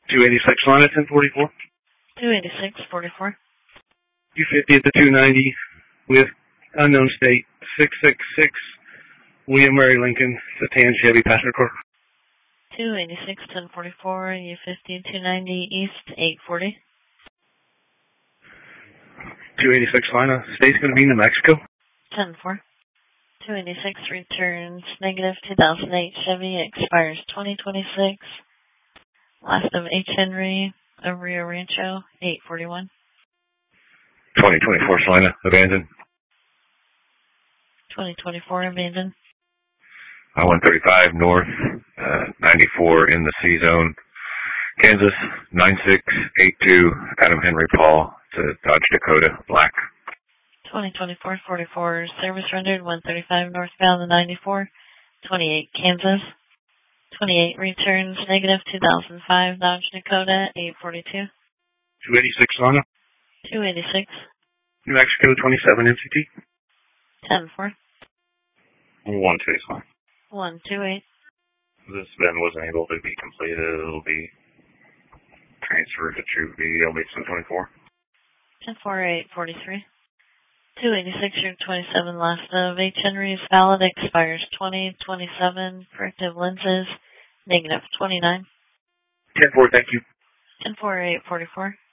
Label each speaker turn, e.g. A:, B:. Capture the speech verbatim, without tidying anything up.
A: two eighty-six line at ten forty-four.
B: two eighty-six forty-four.
A: two fifty at the two ninety with unknown state six six six William Mary Lincoln Sedan Chevy passenger car.
B: two eighty-six ten forty-four U fifty two ninety East eight forty.
A: two eighty-six line, state's going to be New Mexico.
B: ten four. two eighty-six returns negative two thousand eight Chevy, expires twenty twenty-six. Last of H. Henry of Rio Rancho, eight forty-one.
C: twenty twenty-four Salina, abandoned.
B: twenty twenty-four abandoned.
C: I one thirty-five north, uh, ninety-four in the C zone. Kansas, nine six eight two, Adam Henry Paul to Dodge Dakota, black.
B: twenty twenty-four forty-four, service rendered one thirty-five northbound to ninety-four. twenty-eight Kansas. twenty-eight returns negative two thousand five Dodge Dakota, eight forty-two.
A: two eighty-six Lana.
B: two eighty-six.
A: New Mexico, twenty-seven M C T.
B: ten four.
D: one two eight.
B: one two eight.
D: This bin wasn't able to be completed. It'll be transferred to Troop B, L B seven twenty-four.
B: ten four eight forty-three. two eighty-six your twenty-seven last of H. Henry is valid, expires twenty twenty-seven. Corrective lenses, negative twenty-nine.
A: ten four, thank you.
B: ten four eight forty-four.